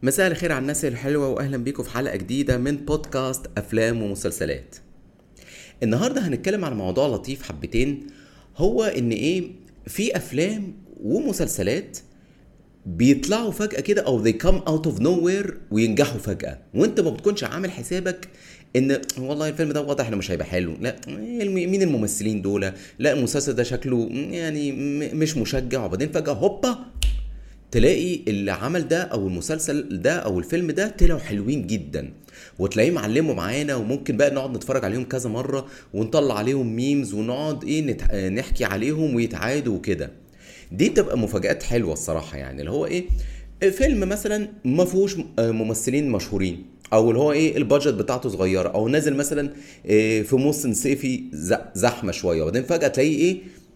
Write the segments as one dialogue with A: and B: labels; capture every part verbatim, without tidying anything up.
A: مساء الخير على الناس الحلوة وأهلا بيكم في حلقة جديدة من بودكاست أفلام ومسلسلات. النهاردة هنتكلم عن موضوع لطيف حبتين، هو إن إيه في أفلام ومسلسلات بيطلعوا فجأة كده أو they come out of nowhere وينجحوا فجأة وأنت ما بتكونش عامل حسابك ان والله الفيلم ده واضح انه مش هيبقى حلو. لا، مين الممثلين دول؟ لا، المسلسل ده شكله يعني مش مشجع، وبعدين فجأة هوبا تلاقي اللي عمل ده او المسلسل ده او الفيلم ده طلعوا حلوين جدا، وتلاقيه معلموا معانا، وممكن بقى نقعد نتفرج عليهم كذا مرة ونطلع عليهم ميمز ونقعد ايه نت... نحكي عليهم ويتعادوا وكده. دي تبقى مفاجآت حلوة الصراحة، يعني اللي هو ايه فيلم مثلا ما فيهوش ممثلين مشهورين، او اللي هو ايه البادجت بتاعته صغيرة، او نازل مثلا في موسم صيفي زحمة شوية، وبعدين فجأة تلاقيه ايه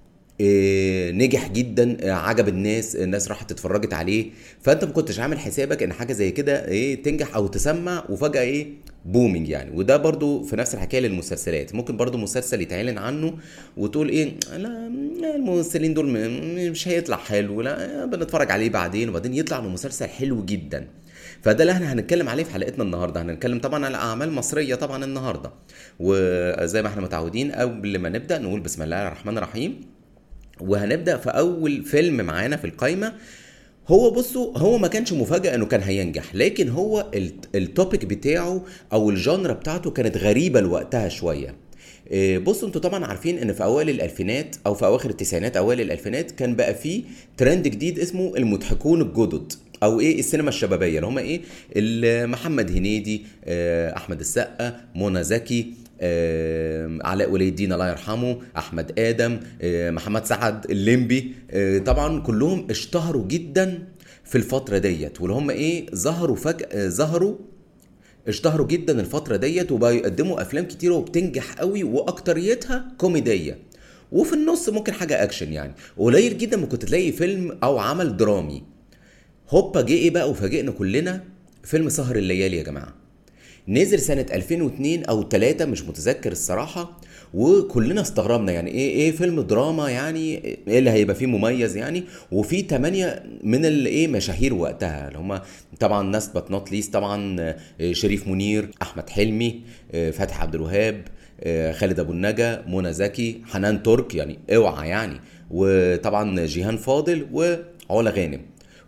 A: إيه نجح جدا، إيه عجب الناس، الناس راحت اتفرجت عليه، فانت ما كنتش عامل حسابك ان حاجه زي كده ايه تنجح او تسمع وفجاه ايه بومينج يعني. وده برضو في نفس الحكايه للمسلسلات، ممكن برضو مسلسل يتعلن عنه وتقول ايه لا الممثلين دول مش هيطلع حلو، لا بنتفرج عليه بعدين، وبعدين يطلع انه مسلسل حلو جدا. فده اللي احنا هنتكلم عليه في حلقتنا النهارده. هنتكلم طبعا على اعمال مصريه طبعا النهارده، وزي ما احنا متعودين قبل ما نبدا نقول بسم الله الرحمن الرحيم. وهنبدأ في أول فيلم معانا في القايمة. هو بصوا هو ما كانش مفاجأة انه كان هينجح، لكن هو التوبيك بتاعه او الجانرا بتاعته كانت غريبة لوقتها شوية. بصوا انتوا طبعا عارفين ان في اوائل الالفينات او في اواخر التسعينات اوائل الالفينات كان بقى فيه ترند جديد اسمه المضحكون الجدد، او ايه السينما الشبابيه، اللي هم ايه محمد هنيدي، احمد السقا، منى زكي، آه، علاء ولي الدين الله يرحمه، احمد ادم، آه، محمد سعد الليمبي، آه، طبعا كلهم اشتهروا جدا في الفتره ديت، واللي هم ايه ظهروا فجاه ظهروا اشتهروا جدا الفتره ديت، وبقوا يقدموا افلام كتيره وبتنجح قوي، واكتريتها كوميديه، وفي النص ممكن حاجه اكشن. يعني قليل جدا ما كنت تلاقي فيلم او عمل درامي. هوبا جه ايه بقى وفاجئنا كلنا، فيلم سهر الليالي يا جماعه. نزل سنة ألفين واتنين أو تلاتة مش متذكر الصراحة، وكلنا استغربنا يعني ايه ايه فيلم دراما، يعني ايه اللي هيبقى فيه مميز يعني. وفي تمانية من اللي ايه مشاهير وقتها، اللي هم طبعا ناس بات نوت ليست، طبعا شريف منير، احمد حلمي، فتحي عبد الوهاب، خالد ابو النجا، منى زكي، حنان ترك، يعني اوعى يعني، وطبعا جيهان فاضل وعلا غانم.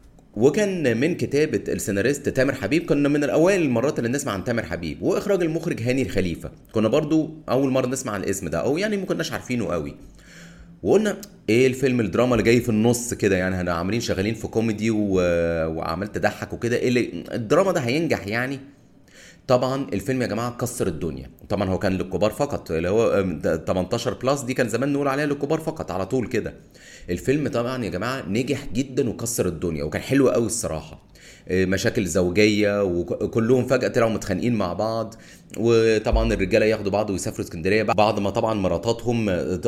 A: وكان من كتابة السيناريست تامر حبيب، كنا من الأوائل المرات اللي نسمع عن تامر حبيب، وإخراج المخرج هاني الخليفة، كنا برضو أول مرة نسمع عن الاسم ده، أو يعني ما كناش عارفينه قوي. وقلنا ايه الفيلم الدراما اللي جاي في النص كده، يعني احنا عاملين شغالين في كوميدي و... وعمال تضحك وكده، ايه اللي الدراما ده هينجح يعني؟ طبعا الفيلم يا جماعه كسر الدنيا. طبعا هو كان للكبار فقط، اللي هو تمنتاشر بلس، دي كان زمان نقول عليها للكبار فقط على طول كده. الفيلم طبعا يا جماعه نجح جدا وكسر الدنيا، وكان حلو قوي الصراحه. مشاكل زوجيه وكلهم فجاه طلعوا متخانقين مع بعض، وطبعا الرجاله ياخدوا بعض ويسافروا اسكندريه بعد ما طبعا مراتاتهم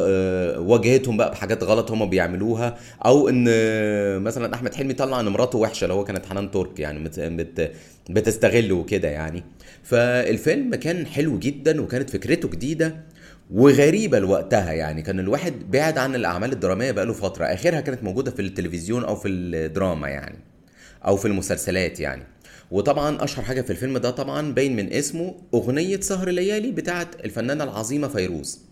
A: واجهتهم بقى بحاجات غلط هم بيعملوها، او ان مثلا احمد حلمي طلع ان مراته وحشه اللي هو كانت حنان ترك، يعني بت بتستغله وكده يعني. فالفيلم كان حلو جدا، وكانت فكرته جديده وغريبه لوقتها، يعني كان الواحد بعد عن الاعمال الدراميه بقاله فتره، اخرها كانت موجوده في التلفزيون او في الدراما يعني، او في المسلسلات يعني. وطبعا اشهر حاجه في الفيلم ده طبعا باين من اسمه اغنيه سهر الليالي بتاعه الفنانه العظيمه فيروز.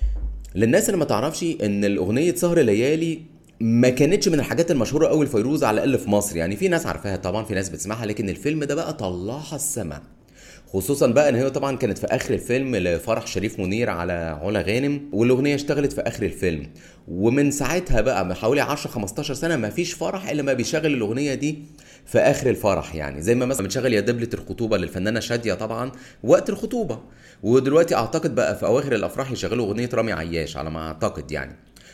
A: للناس اللي ما تعرفش ان الاغنيه سهر الليالي ما كانتش من الحاجات المشهوره قوي لفيروز على الاقل في مصر، يعني في ناس عارفاها طبعا، في ناس بتسمعها، لكن الفيلم ده بقى طلعها السما. خصوصا بقى ان هي طبعا كانت في اخر الفيلم لفرح شريف منير على علا غانم، والاغنيه اشتغلت في اخر الفيلم. ومن ساعتها بقى من حوالي عشرة خمستاشر سنه ما فيش فرح الا ما بيشغل الاغنيه دي في اخر الفرح، يعني زي ما مثلا بنشغل يا دبلة الخطوبه للفنانه شاديه طبعا وقت الخطوبه، ودلوقتي اعتقد بقى في اواخر الافراح يشغلوا اغنيه رامي عياش على ما اعتقد يعني.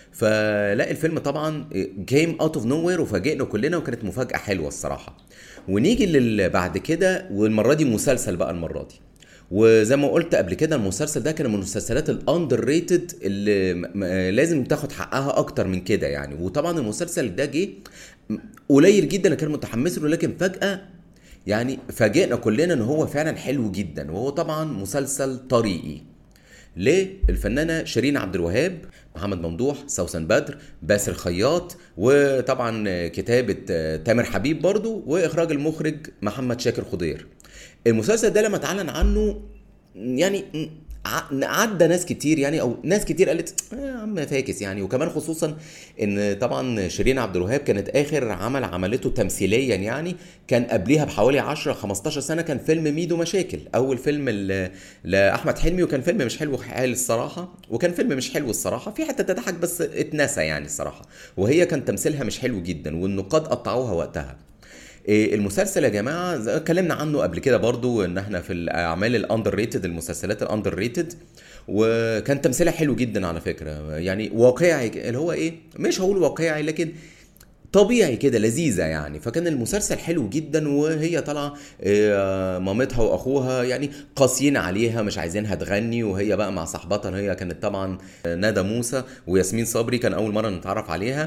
A: فلا الفيلم طبعا كيم اوت اوف نو وير وفاجئنا كلنا، وكانت مفاجاه حلوه الصراحه. ونيجي للي بعد كده، والمره دي مسلسل بقى المره دي. وزي ما قلت قبل كده المسلسل ده كان من المسلسلات الاندر ريتد اللي لازم تاخد حقها اكتر من كده يعني. وطبعا المسلسل ده جه قليل جدا اللي كان متحمس له، لكن فجاه يعني فاجئنا كلنا ان هو فعلا حلو جدا، وهو طبعا مسلسل طريقي. للفنانه شيرين عبد الوهاب، محمد ممدوح، سوسن بدر، باسل خياط، وطبعا كتابه تامر حبيب برضو، واخراج المخرج محمد شاكر خضير. المسلسل ده لما اتعلن عنه يعني عدى ناس كتير يعني، او ناس كتير قالت يا عم فاكس يعني. وكمان خصوصا ان طبعا شيرين عبد الوهاب كانت اخر عمل عملته تمثيليا يعني، كان قبليها بحوالي عشرة خمستاشر سنه كان فيلم ميدو مشاكل، اول فيلم لاحمد حلمي، وكان فيلم مش حلو حال الصراحه، وكان فيلم مش حلو الصراحه، في حته تضحك بس اتنسى يعني الصراحه، وهي كان تمثيلها مش حلو جدا والنقاد قطعوها وقتها. المسلسل يا جماعه اتكلمنا عنه قبل كده برضو، ان احنا في الاعمال الاندر ريتد، المسلسلات الاندر ريتد، وكان تمثيلها حلو جدا على فكره يعني، واقعي اللي هو ايه، مش هقول واقعي لكن طبيعي كده، لذيذه يعني. فكان المسلسل حلو جدا، وهي طالعه مامتها واخوها يعني قاسيين عليها، مش عايزينها تغني، وهي بقى مع صاحبتها، هي كانت طبعا ندى موسى وياسمين صبري، كان اول مره نتعرف عليها.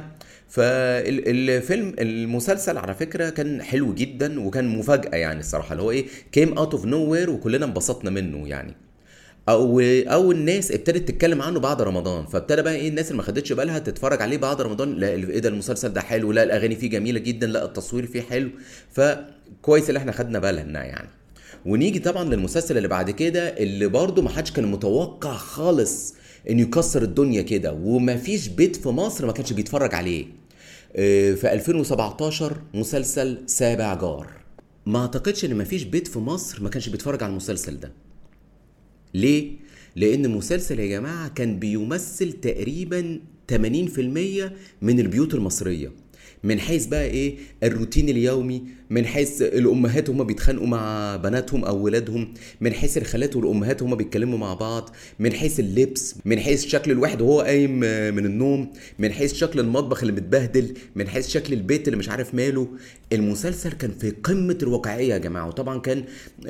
A: فالفيلم المسلسل على فكره كان حلو جدا، وكان مفاجاه يعني الصراحه، اللي هو ايه كيم اوت اوف نو وير، وكلنا انبسطنا منه يعني. او او الناس ابتدت تتكلم عنه بعد رمضان، فابتدى بقى ايه الناس اللي ما خدتش بالها تتفرج عليه بعد رمضان، لا ايه ده المسلسل ده حلو، لا الاغاني فيه جميله جدا، لا التصوير فيه حلو، فكويس اللي احنا خدنا بالنا يعني. ونيجي طبعا للمسلسل اللي بعد كده، اللي برضه ما حدش كان متوقع خالص انه يكسر الدنيا كده، ومفيش بيت في مصر ما كانش بيتفرج عليه. في ألفين وسبعتاشر مسلسل سابع جار، ما اعتقدش ان مفيش بيت في مصر ما كانش بيتفرج على المسلسل ده. ليه؟ لأن المسلسل يا جماعة كان بيمثل تقريبا ثمانين في المية من البيوت المصرية، من حيث بقى ايه الروتين اليومي، من حيث الامهات هما بيتخانقوا مع بناتهم او ولادهم، من حيث الخالات والامهات هما بيتكلموا مع بعض، من حيث اللبس، من حيث شكل الواحد وهو قايم من النوم، من حيث شكل المطبخ اللي متبهدل، من حيث شكل البيت اللي مش عارف ماله. المسلسل كان في قمة الواقعية يا جماعة، وطبعا كان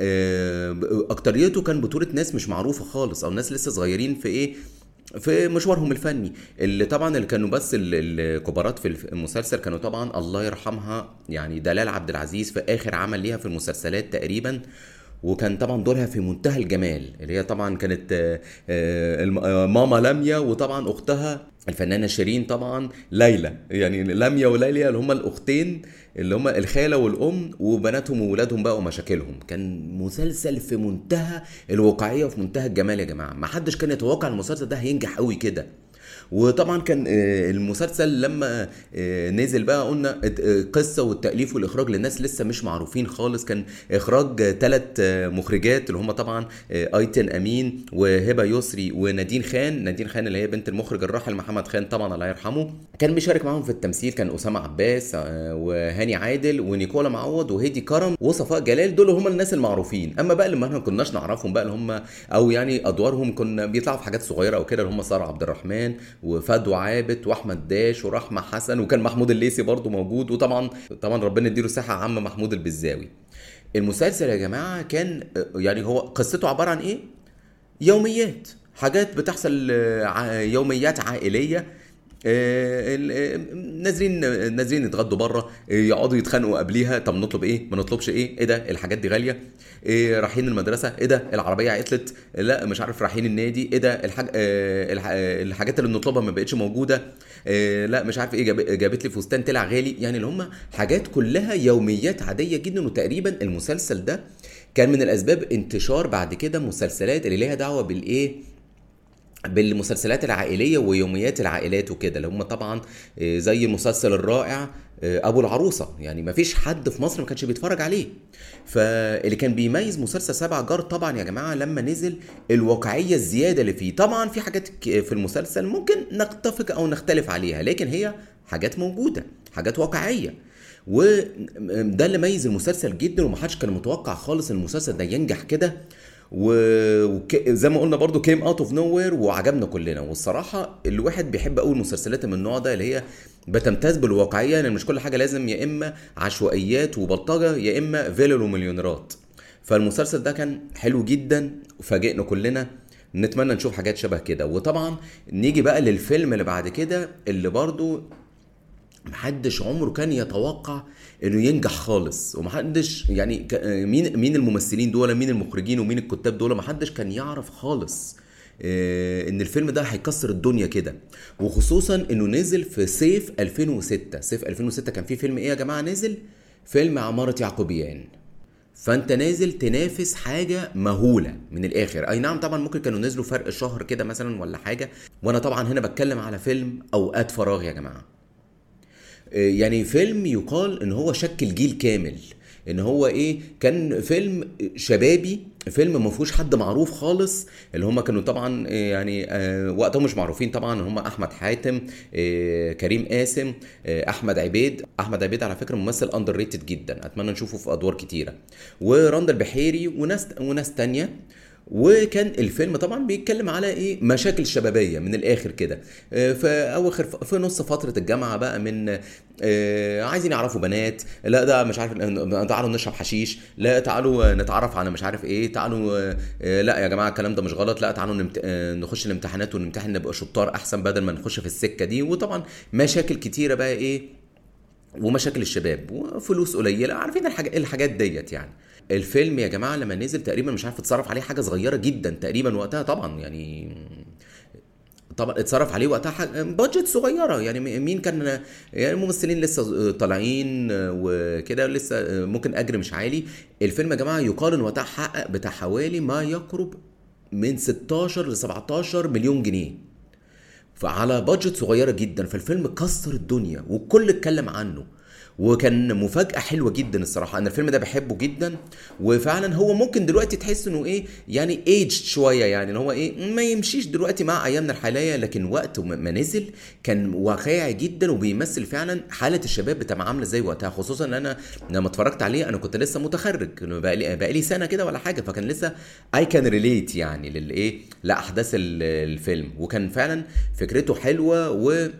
A: اكتريته كان بطولة ناس مش معروفة خالص، او ناس لسه صغيرين في ايه في مشوارهم الفني. اللي طبعا اللي كانوا بس الكبارات في المسلسل كانوا طبعا الله يرحمها يعني دلال عبد العزيز في اخر عمل ليها في المسلسلات تقريبا، وكان طبعا دورها في منتهى الجمال، اللي هي طبعا كانت ماما لميا، وطبعا اختها الفنانة شيرين طبعا ليلى، يعني لميا وليلى اللي هما الاختين اللي هما الخالة والام، وبناتهم وولادهم بقى ومشاكلهم. كان مسلسل في منتهى الواقعية وفي منتهى الجمال يا جماعة، ما حدش كان يتوقع المسلسل ده هينجح قوي كده. وطبعا كان المسلسل لما نزل بقى قلنا القصه والتاليف والاخراج للناس لسه مش معروفين خالص، كان اخراج ثلاث مخرجات اللي هم طبعا ايتن امين وهبه يسري ونادين خان، نادين خان اللي هي بنت المخرج الراحل محمد خان طبعا الله يرحمه. كان بيشارك معاهم في التمثيل كان اسامه عباس وهاني عادل ونيكولا معوض وهيدي كرم وصفاء جلال، دول هم الناس المعروفين. اما بقى اللي ما كناش نعرفهم بقى اللي هم او يعني ادوارهم كنا بيطلعوا في حاجات صغيره او كده، اللي هم ساره عبد الرحمن وفدوى عابد واحمد داش ورحمه حسن، وكان محمود الليثي برضو موجود، وطبعا طبعا ربنا يديله الصحه عم محمود البزاوي. المسلسل يا جماعه كان يعني هو قصته عباره عن ايه؟ يوميات، حاجات بتحصل يوميات عائليه، نازلين نازلين يتغدوا بره، يقعدوا يتخانقوا قبليها، طب نطلب ايه ما نطلبش ايه، ايه ده الحاجات دي غاليه، إيه رايحين المدرسه، ايه ده العربيه عطلت، لا مش عارف رايحين النادي، ايه ده الحاج... الحاجات اللي بنطلبها ما بقتش موجوده، إيه لا مش عارف ايه جاب... جابت لي فستان طلع غالي، يعني اللي هم حاجات كلها يوميات عاديه جدا. وتقريبا المسلسل ده كان من الاسباب انتشار بعد كده مسلسلات اللي ليها دعوه بالايه بالمسلسلات العائليه ويوميات العائلات وكده، اللي هم طبعا زي المسلسل الرائع ابو العروسه، يعني ما فيش حد في مصر ما كانش بيتفرج عليه. فاللي كان بيميز مسلسل سبع جار طبعا يا جماعه لما نزل الواقعيه الزياده اللي فيه. طبعا في حاجات في المسلسل ممكن نتفق او نختلف عليها، لكن هي حاجات موجوده، حاجات واقعيه، وده اللي ميز المسلسل جدا، ومحدش كان متوقع خالص ان المسلسل ده ينجح كده. وزي ما قلنا برضو كيم اوت اوف نو وير، وعجبنا كلنا. والصراحه الواحد بيحب قوي المسلسلات من النوع ده اللي هي بتمتاز بالواقعيه، لان يعني مش كل حاجه لازم يا اما عشوائيات وبلطجه يا اما فيلل ومليونيرات. فالمسلسل ده كان حلو جدا وفاجئنا كلنا، نتمنى نشوف حاجات شبه كده. وطبعا نيجي بقى للفيلم اللي بعد كده اللي برضو محدش عمره كان يتوقع انه ينجح خالص، ومحدش يعني مين مين الممثلين دول، مين المخرجين ومين الكتاب دول، محدش كان يعرف خالص آه، ان الفيلم ده هيكسر الدنيا كده، وخصوصا انه نزل في صيف ألفين وستة. صيف ألفين وستة كان في فيلم ايه يا جماعه نزل؟ فيلم عمارة يعقوبيان. فانت نازل تنافس حاجه مهوله من الاخر. اي نعم طبعا ممكن كانوا نزلوا فرق شهر كده مثلا ولا حاجه، وانا طبعا هنا بتكلم على فيلم اوقات فراغ يا جماعه. يعني فيلم يقال ان هو شكل جيل كامل، ان هو ايه، كان فيلم شبابي، فيلم ما فيهوش حد معروف خالص. اللي هم كانوا طبعا يعني آه وقتهم مش معروفين طبعا، هم احمد حاتم، آه كريم قاسم، آه احمد عبيد. احمد عبيد على فكره ممثل اندر ريتد جدا، اتمنى نشوفه في ادوار كتيره، ورندا البحيري وناس وناس تانية. وكان الفيلم طبعا بيتكلم على ايه، مشاكل شبابيه من الاخر كده. آه، في اواخر في نص فتره الجامعه بقى، من آه، عايزين يعرفوا بنات، لا ده مش عارف، آه، تعالوا نشرب حشيش، لا تعالوا نتعرف على مش عارف ايه، تعالوا آه، لا يا جماعه الكلام ده مش غلط، لا تعالوا نمت... آه، نخش الامتحانات ونمتحن نبقى شطار احسن بدل ما نخش في السكه دي. وطبعا مشاكل كتيره بقى ايه، ومشاكل الشباب وفلوس قليله، عارفين الحاجات الحاجات ديت يعني. الفيلم يا جماعه لما نزل تقريبا مش عارف اتصرف عليه حاجه صغيره جدا تقريبا وقتها طبعا يعني. طبعا اتصرف عليه وقتها بادجت صغيره يعني. مين كان يعني الممثلين لسه طالعين وكده، لسه ممكن اجر مش عالي. الفيلم يا جماعه يقال ان وقتها حقق بتاع حوالي ما يقرب من ستاشر ل سبعتاشر مليون جنيه، فعلى بادجت صغيره جدا. فالفيلم كسر الدنيا والكل اتكلم عنه، وكان مفاجأة حلوة جدا الصراحة. أنا الفيلم ده بحبه جدا، وفعلا هو ممكن دلوقتي تحس إنه إيه يعني ايجد شوية، يعني إن هو إيه ما يمشيش دلوقتي مع أيامنا الحالية، لكن وقت ما نزل كان واقعي جدا وبيمثل فعلا حالة الشباب بتبقى عاملة إزاي وقتها. خصوصا إن أنا لما اتفرجت عليه أنا كنت لسه متخرج، بقالي بقالي سنة كده ولا حاجة، فكان لسه أي كان ريليت يعني للإيه لأحداث الفيلم، وكان فعلا فكرته حلوة،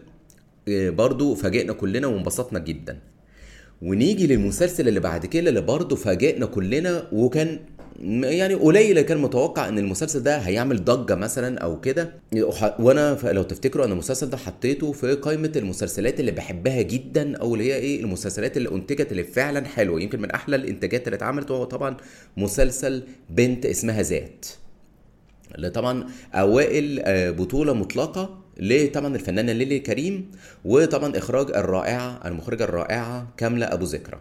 A: وبرضه فاجئنا كلنا وانبسطنا جدا. ونيجي للمسلسل اللي بعد كده اللي برضه فاجئنا كلنا، وكان يعني قليل كان متوقع ان المسلسل ده هيعمل ضجة مثلا او كده. وانا لو تفتكروا انا المسلسل ده حطيته في قائمة المسلسلات اللي بحبها جدا، او اللي هي ايه المسلسلات اللي انتجت اللي فعلا حلوة. يمكن من احلى الانتاجات اللي اتعملت هو طبعا مسلسل بنت اسمها ذات، اللي طبعا اوائل بطولة مطلقة لطبعا الفنانة ليلي كريم، وطبعا اخراج الرائعة المخرجة الرائعة كاملة ابو ذكرى.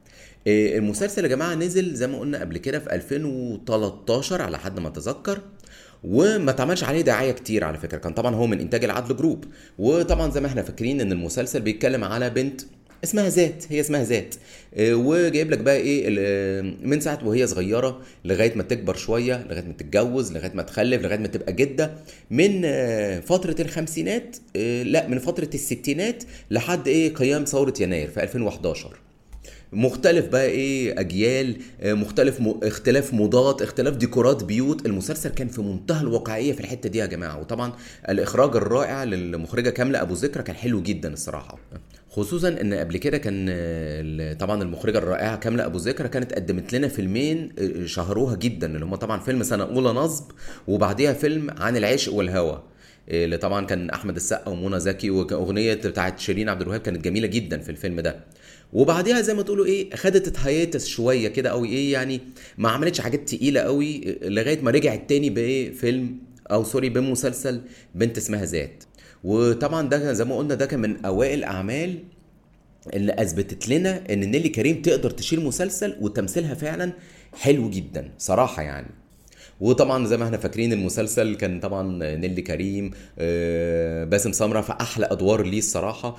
A: المسلسل يا جماعة نزل زي ما قلنا قبل كده في ألفين وتلتاشر على حد ما اتذكر، وما اتعملش عليه دعايه كتير على فكره. كان طبعا هو من انتاج العدل جروب، وطبعا زي ما احنا فاكرين ان المسلسل بيتكلم على بنت اسمها ذات، هي اسمها ذات، وجايب لك بقى ايه من ساعه وهي صغيره لغايه ما تكبر شويه، لغايه ما تتجوز، لغايه ما تخلف، لغايه ما تبقى جده، من فتره الخمسينات لا من فتره الستينات لحد ايه قيام ثوره يناير في ألفين وحداشر. مختلف بقى ايه اجيال، مختلف م... اختلاف موضات، اختلاف ديكورات بيوت. المسلسل كان في منتهى الواقعيه في الحته دي يا جماعه، وطبعا الاخراج الرائع للمخرجه كامله ابو ذكرى كان حلو جدا الصراحه. خصوصا ان قبل كده كان طبعا المخرجه الرائعه كامله ابو ذكرى كانت قدمت لنا فيلمين شهروها جدا، اللي هم طبعا فيلم سنه اولى نصب، وبعديها فيلم عن العشق والهوى، اللي طبعا كان احمد السقا ومنى زكي، واغنيه بتاعت شيرين عبد الوهاب كانت جميله جدا في الفيلم ده. وبعديها زي ما تقولوا ايه خدت هايتس شويه كده قوي، ايه يعني ما عملتش حاجات تقيله قوي لغايه ما رجعت تاني بايه فيلم او سوري بمسلسل بنت اسمها ذات. وطبعا ده زي ما قلنا ده كان من اوائل اعمال اللي اثبتت لنا ان نيلي كريم تقدر تشيل مسلسل وتمثيلها فعلا حلو جدا صراحه يعني. وطبعا زي ما احنا فاكرين المسلسل كان طبعا نيلي كريم، باسم سمرة في احلى ادوار ليه الصراحه،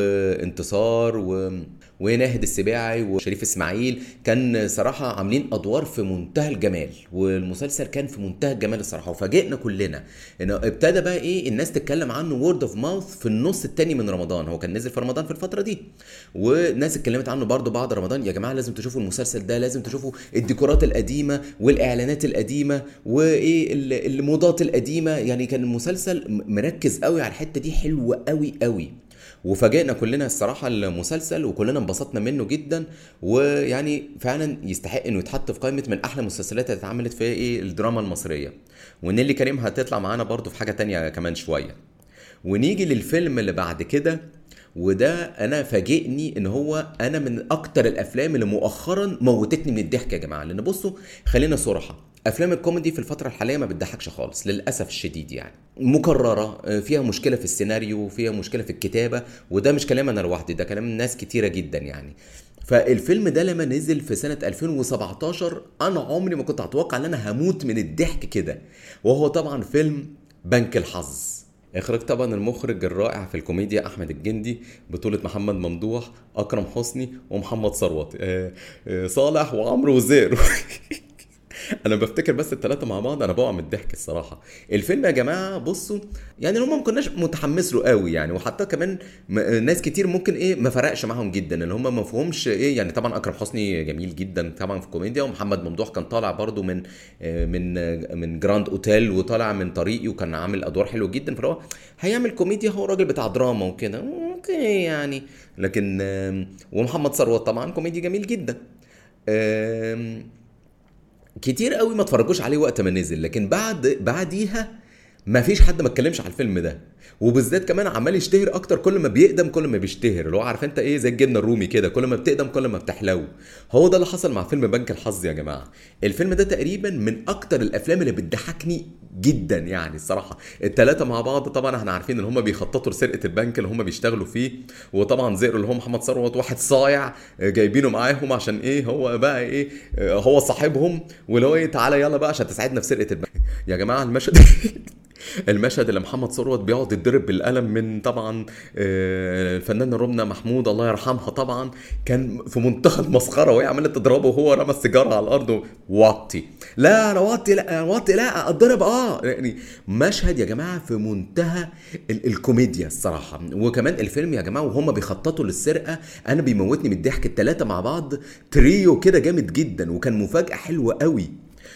A: وانتصار و... وناهد السباعي وشريف اسماعيل، كان صراحه عاملين ادوار في منتهى الجمال، والمسلسل كان في منتهى الجمال الصراحه. وفاجئنا كلنا انه ابتدى بقى ايه الناس تتكلم عنه وورد اوف ماوث في النص التاني من رمضان. هو كان نزل في رمضان في الفتره دي، والناس اتكلمت عنه برضو بعد رمضان، يا جماعه لازم تشوفوا المسلسل ده، لازم تشوفوا الديكورات القديمه والاعلانات القديمه وايه الموضات القديمه. يعني كان المسلسل مركز قوي على الحته دي، حلوه قوي قوي. وفاجئنا كلنا الصراحه المسلسل، وكلنا انبسطنا منه جدا، ويعني فعلا يستحق انه يتحط في قائمه من احلى المسلسلات اللي اتعملت في ايه الدراما المصريه. ونيلي كريم هتطلع معانا برضو في حاجه تانية كمان شويه. ونيجي للفيلم اللي بعد كده، وده انا فاجئني ان هو انا من اكتر الافلام اللي مؤخرا موتتني من الضحك يا جماعه. لان بصوا خلينا صراحه، افلام الكوميدي في الفتره الحاليه ما بتضحكش خالص للاسف الشديد، يعني مكرره، آه، فيها مشكله في السيناريو، فيها مشكله في الكتابه، وده مش كلام انا لوحدي، ده كلام ناس كتيره جدا يعني. فالفيلم ده لما نزل في سنه ألفين وسبعتاشر انا عمري ما كنت اتوقع ان انا هموت من الضحك كده. وهو طبعا فيلم بنك الحظ. اخراج طبعا المخرج الرائع في الكوميديا احمد الجندي، بطولة محمد ممدوح، اكرم حسني، ومحمد ثروت، آه، آه، صالح وعمرو وزير. انا بفتكر بس الثلاثه مع بعض انا بقع من الضحك الصراحه. الفيلم يا جماعه بصوا، يعني هم ما كناش متحمس له قوي يعني، وحتى كمان م- ناس كتير ممكن ايه ما فرقش معاهم جدا، ان هم ما فهمش ايه يعني. طبعا اكرم حسني جميل جدا طبعا في الكوميديا، ومحمد ممدوح كان طالع برضو من آه، من آه، من جراند اوتيل، وطالع من طريقي، وكان عامل ادوار حلوه جدا، فهو هيعمل كوميديا، هو راجل بتاع دراما وكده اوكي يعني. لكن آم، ومحمد ثروت طبعا كوميدي جميل جدا. آم، كتير قوي ما اتفرجوش عليه وقت ما نزل، لكن بعد بعديها ما فيش حد ما اتكلمش على الفيلم ده. وبالذات كمان عمال يشتهر اكتر، كل ما بيقدم كل ما بيشتهر، اللي هو عارف انت ايه، زي الجبنه الرومي كده، كل ما بتقدم كل ما بتحلو. هو ده اللي حصل مع فيلم بنك الحظ يا جماعه. الفيلم ده تقريبا من اكتر الافلام اللي بتضحكني جدا يعني الصراحه. الثلاثه مع بعض طبعا احنا عارفين ان هم بيخططوا لسرقه البنك اللي هم بيشتغلوا فيه، وطبعا زئروا اللي هو محمد ثروت واحد صايع، آه، جايبينه معاهم عشان ايه، هو بقى ايه، آه، هو صاحبهم، واللي هو ايه، تعالى يلا بقى عشان تساعدنا في سرقه البنك. يا جماعه المشهد المشهد اللي محمد ثروت بيقعد يتضرب بالقلم من طبعا آه، الفنانه رمنة محمود الله يرحمها، طبعا كان في منتهى المسخره، وهي عماله تضربه وهو رمى السيجاره على الارض. وطي، لا انا وطي، لا انا وطي، لا اتضرب اه يعني. مشهد يا جماعه في منتهى ال- الكوميديا الصراحه. وكمان الفيلم يا جماعه وهم بيخططوا للسرقه انا بيموتني من الضحك، الثلاثه مع بعض تريو كده جامد جدا، وكان مفاجاه حلوه قوي.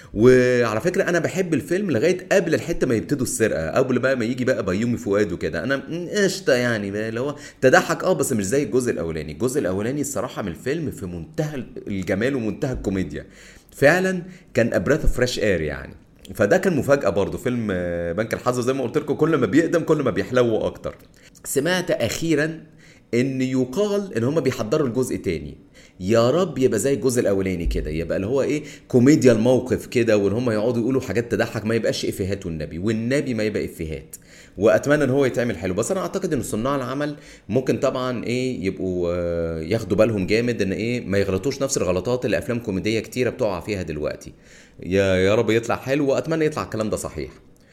A: وعلى فكره انا بحب الفيلم لغايه قبل الحته ما يبتدوا السرقه، قبل بقى ما يجي بقى بيومي فؤاد وكده، انا م- قشطه يعني بقى، اللي هو تضحك اه، بس مش زي الجزء الاولاني. الجزء الاولاني الصراحه من الفيلم في منتهى الجمال ومنتهى الكوميديا، فعلا كان ابراث فريش اير يعني. فده كان مفاجاه برضو فيلم آه، بنك الحظ، زي ما قلت لكم كل ما بيقدم كل ما بيحلو اكتر. سمعت اخيرا ان يقال ان هم بيحضروا الجزء تاني، يا رب يبقى زي الجزء الاولاني كده، يبقى اللي هو ايه، كوميديا الموقف كده، وان هم يقعدوا يقولوا حاجات تضحك، ما يبقاش افيهات، والنبي والنبي ما يبقى افيهات. واتمنى ان هو يتعمل حلو. بس انا اعتقد ان صناع العمل ممكن طبعا ايه يبقوا آه، ياخدوا بالهم جامد ان ايه ما يغلطوش نفس الغلطات اللي افلام كوميديه كتيره بتقع فيها دلوقتي. يا يا رب يطلع حلو، واتمنى يطلع الكلام ده صحيح.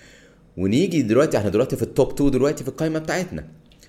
A: ونيجي دلوقتي، احنا دلوقتي في التوب اتنين دلوقتي في القائمه بتاعتنا.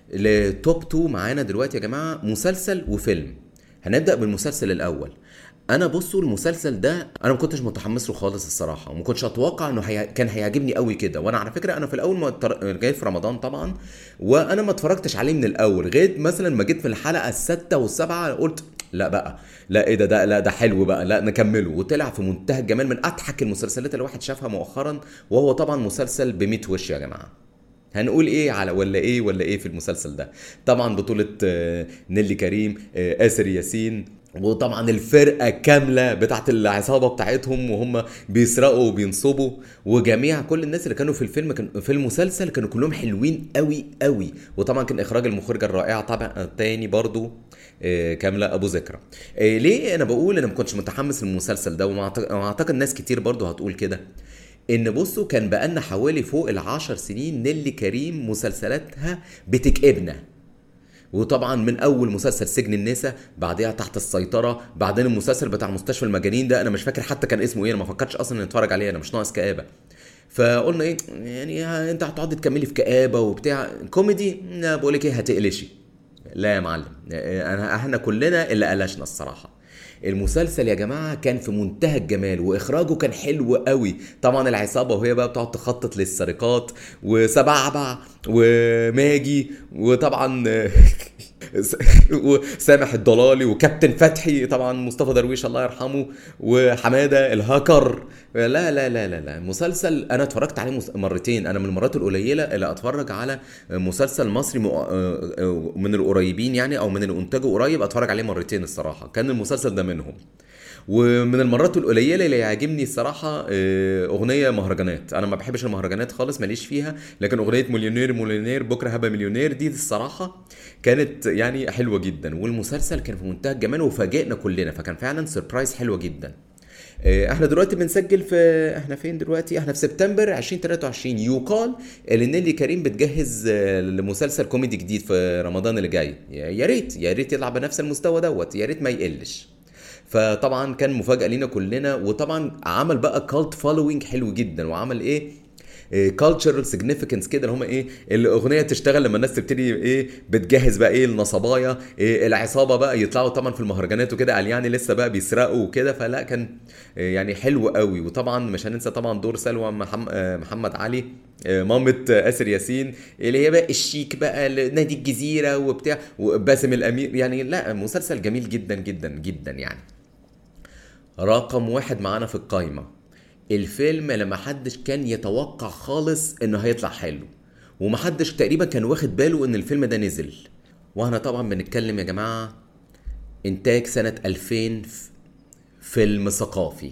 A: التوب اتنين معانا دلوقتي يا جماعه مسلسل وفيلم. هنبدا بالمسلسل الاول. انا بصوا المسلسل ده انا ما كنتش متحمس له خالص الصراحه، وما كنتش اتوقع انه هي... كان هيعجبني قوي كده. وانا على فكره انا في الاول ما اتر... جاي في رمضان طبعا، وانا ما اتفرجتش عليه من الاول غير مثلا ما جيت في الحلقه السادسه والسابعه قلت لا بقى، لا ايه ده، ده لا ده حلو بقى، لا نكمله. وطلع في منتهى الجمال، من اضحك المسلسلات اللي الواحد شافها مؤخرا. وهو طبعا مسلسل بميت وش يا جماعه. هنقول ايه على ولا ايه ولا ايه في المسلسل ده؟ طبعا بطولة آه، نيلي كريم، آه، آسر ياسين، وطبعا الفرقة كاملة بتاعت العصابة بتاعتهم وهم بيسرقوا وبينصبوا. وجميع كل الناس اللي كانوا في الفيلم كان في المسلسل كانوا كلهم حلوين قوي قوي. وطبعا كان اخراج المخرجة الرائعة طبعا تاني برضو آه، كاملة ابو ذكرى. آه، ليه انا بقول انا ما كنتش متحمس للمسلسل ده، واعتقد ناس كتير برضو هتقول كده، ان بصوا كان بقالنا حوالي فوق العشر سنين نيلي كريم مسلسلاتها بتكئبنا. وطبعا من اول مسلسل سجن النساء، بعدها تحت السيطره، بعدين المسلسل بتاع مستشفى المجانين ده انا مش فاكر حتى كان اسمه ايه، انا ما فكرتش اصلا نتفرج عليه، انا مش ناقص كآبه. فقلنا ايه يعني، انت هتقعدي تكملي في كآبه وبتاع كوميدي، لا بقول لك ايه هتقلشي. لا يا معلم، انا احنا كلنا اللي قلشنا الصراحه. المسلسل يا جماعه كان في منتهى الجمال، واخراجه كان حلو قوي. طبعا العصابه وهي بقى بتقعد تخطط للسرقات، وسبعبع وماجي، وطبعا وسامح الضلالي، وكابتن فتحي طبعا مصطفى درويش الله يرحمه، وحماده الهاكر. لا لا لا لا لا مسلسل انا اتفرجت عليه مس- مرتين. انا من المرات القليله اللي اتفرج على مسلسل مصري مؤ- من القريبين يعني، او من الانتاج قريب اتفرج عليه مرتين الصراحه، كان المسلسل ده منهم. ومن المرات القليله اللي يعجبني الصراحه آه، اغنيه مهرجانات. انا ما بحبش المهرجانات خالص، ماليش فيها، لكن اغنيه مليونير مليونير بكره هبقى مليونير دي الصراحه كانت يعني حلوه جدا. والمسلسل كان في منتهى الجمال وفاجئنا كلنا، فكان فعلا سربرايز حلوه جدا. آه، احنا دلوقتي بنسجل في، احنا فين دلوقتي؟ احنا في سبتمبر ألفين وتلاتة وعشرين. يقال ان نيلي كريم بتجهز آه، لمسلسل كوميدي جديد في رمضان اللي جاي. يا يا ريت يا ريت يطلع بنفس المستوى دوت، يا ريت ما يقلش. فطبعا كان مفاجأة لينا كلنا، وطبعا عمل بقى كالت فولوينج حلو جدا، وعمل ايه كالتشرال سيجنيفيكانس كده، اللي هم ايه، الاغنيه تشتغل لما الناس تبتدي ايه بتجهز بقى ايه النصبايا، إيه العصابه بقى يطلعوا طبعا في المهرجانات وكده، قال يعني لسه بقى بيسرقوا وكده. فلا كان إيه يعني حلو قوي. وطبعا مش هننسى طبعا دور سلوى محم- آه، محمد علي، آه، مامة آه، آسر ياسين، اللي هي بقى الشيك بقى نادي الجزيرة وبتاع، وباسم الأمير. يعني لا مسلسل جميل جدا جدا جدا يعني. رقم واحد معانا في القايمة الفيلم اللي محدش كان يتوقع خالص انه هيطلع حلو، ومحدش تقريبا كان واخد باله ان الفيلم ده نزل. واحنا طبعا بنتكلم يا جماعة انتاج سنة ألفين، ف- فيلم ثقافي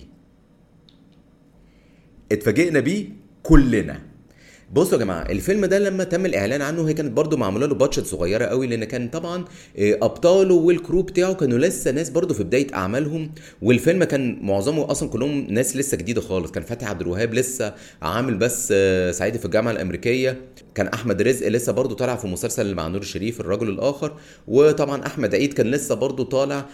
A: اتفاجئنا بيه كلنا. بصوا يا جماعه، الفيلم ده لما تم الاعلان عنه هي كانت برضو معموله له بادجت صغيره قوي، لان كان طبعا آه، ابطاله والكرو بتاعه كانوا لسه ناس برضو في بدايه اعمالهم. والفيلم كان معظمه اصلا كلهم ناس لسه جديده خالص. كان فتحي عبد الوهاب لسه عامل بس آه، صعيدي في الجامعه الامريكيه. كان احمد رزق لسه برضو طالع في مسلسل مع نور الشريف الرجل الاخر. وطبعا احمد عيد كان لسه برضو طالع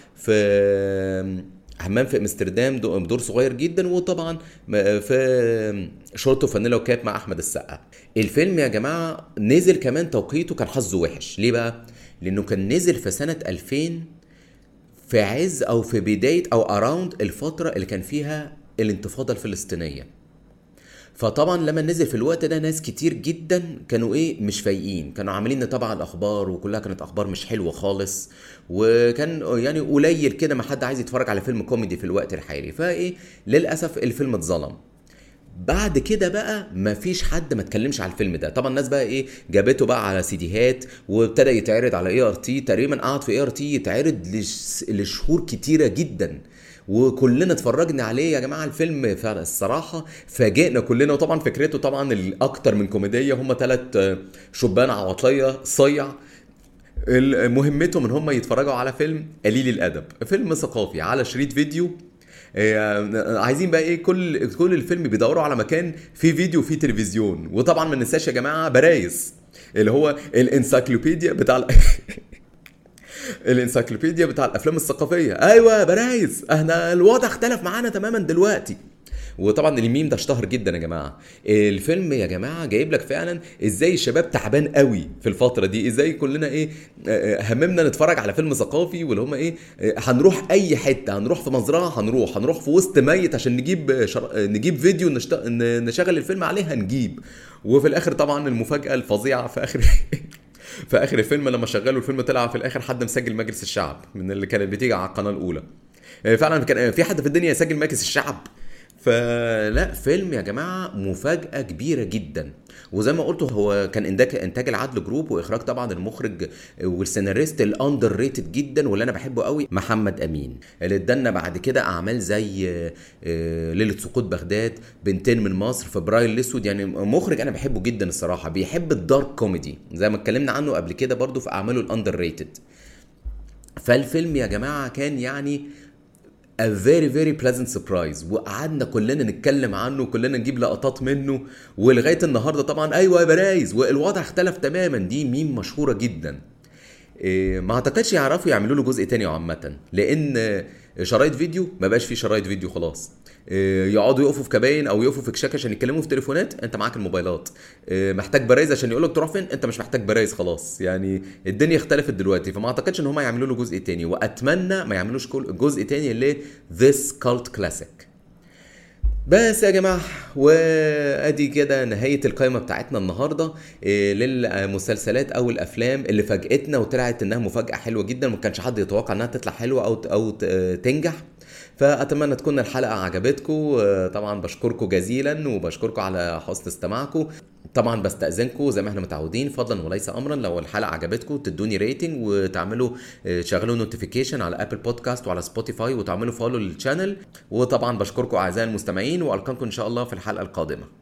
A: في حمام في امستردام دو- بدور صغير جدا. وطبعا م- في شورت وفانيلا وكاب مع احمد السقا. الفيلم يا جماعه نزل كمان توقيته كان حظه وحش. ليه بقى؟ لانه كان نزل في سنه ألفين، في عز او في بدايه او اراوند الفتره اللي كان فيها الانتفاضه الفلسطينيه. فطبعا لما نزل في الوقت ده ناس كتير جدا كانوا ايه مش فايقين، كانوا عاملين نتابع الاخبار وكلها كانت اخبار مش حلوه خالص. وكان يعني قليل كده ما حد عايز يتفرج على فيلم كوميدي في الوقت الحالي. فايه للاسف الفيلم اتظلم. بعد كده بقى مفيش حد ما اتكلمش على الفيلم ده. طبعا الناس بقى ايه جابته بقى على سيديهات، وابتدى يتعرض على اي ار تي. تقريبا قعد في اي ار تي يتعرض لش- لشهور كتيره جدا، وكلنا اتفرجنا عليه يا جماعه. الفيلم فعلا الصراحه فاجئنا كلنا. وطبعا فكرته طبعا الاكتر من كوميديه، هم ثلاث شبان عواطليه صيع مهمتهم ان هم يتفرجوا على فيلم قليل الادب، فيلم ثقافي على شريط فيديو. آه، عايزين بقى ايه كل كل الفيلم بيدوروا على مكان فيه فيديو وفيه تلفزيون. وطبعا ما ننساش يا جماعه برايس، اللي هو الانسايكلوبيديا بتاع ال- الانسايكلوبيديا بتاع الافلام الثقافيه. ايوه برايس، احنا الوضع اختلف معانا تماما دلوقتي. وطبعا الميم ده اشتهر جدا يا جماعه. الفيلم يا جماعه جايب لك فعلا ازاي الشباب تعبان قوي في الفتره دي، ازاي كلنا ايه آه، آه، هممنا نتفرج على فيلم ثقافي، واللي هم ايه آه، هنروح اي حته، هنروح في مزرعه، هنروح هنروح في وسط ميت عشان نجيب آه، شر... آه، نجيب فيديو نشت... ن- نشغل الفيلم عليه هنجيب. وفي الاخر طبعا المفاجاه الفظيعه في اخر في اخر الفيلم لما شغلوا الفيلم طلع في الاخر حد مسجل مجلس الشعب من اللي كانت بتيجي على القناه الاولى. آه، فعلا كان في حد في الدنيا يسجل مجلس الشعب. فلا فيلم يا جماعه مفاجاه كبيره جدا. وزي ما قلت هو كان انتاج انتاج العدل جروب، واخراج طبعا المخرج والسيناريست الاندر ريتد جدا واللي انا بحبه قوي محمد امين، اللي ادالنا بعد كده اعمال زي آه، ليله سقوط بغداد، بنتين من مصر، فبراير الاسود. يعني مخرج انا بحبه جدا الصراحه، بيحب الدارك كوميدي زي ما اتكلمنا عنه قبل كده برضو في اعماله الاندر ريتد. فالفيلم يا جماعه كان يعني a very very pleasant surprise، وقعدنا كلنا نتكلم عنه وكلنا نجيب لقطات منه. ولغايه النهارده طبعا ايوه يا برايز، والوضع اختلف تماما، دي ميم مشهوره جدا. إيه، ما اعتقدش يعرفوا يعملوا له جزء تاني عامه، لان شرايط فيديو ما بقاش فيه شرايط فيديو خلاص. إيه، يقعدوا يقفوا في كباين او يقفوا في كشاك عشان يتكلموا في تليفونات، انت معاك الموبايلات. إيه، محتاج برايز عشان يقولك تروح فين، انت مش محتاج برايز خلاص. يعني الدنيا اختلفت دلوقتي، فما اعتقدش ان هم يعملوا له جزء تاني، واتمنى ما يعملوش كل- جزء تاني ل This Cult Classic. بس يا جماعة، وادي كده نهاية القائمة بتاعتنا النهاردة إيه، للمسلسلات او الافلام اللي فاجئتنا وطلعت انها مفاجأة حلوة جدا، ما كانش حد يتوقع انها تطلع حلوة او او ت- تنجح. فاتمنى تكون الحلقة عجبتكم. آه، طبعا بشكركم جزيلا وبشكركم على حسن استماعكم. طبعا بستأذنكم زي ما احنا متعودين فضلا وليس امرا، لو الحلقة عجبتكم تدوني ريتنج وتعملوا آه، تشغلوا نوتيفيكيشن على ابل بودكاست وعلى سبوتيفاي وتعملوا فولو للشانل. وطبعا بشكركم اعزائي المستمعين، والقاكم ان شاء الله في الحلقة القادمة.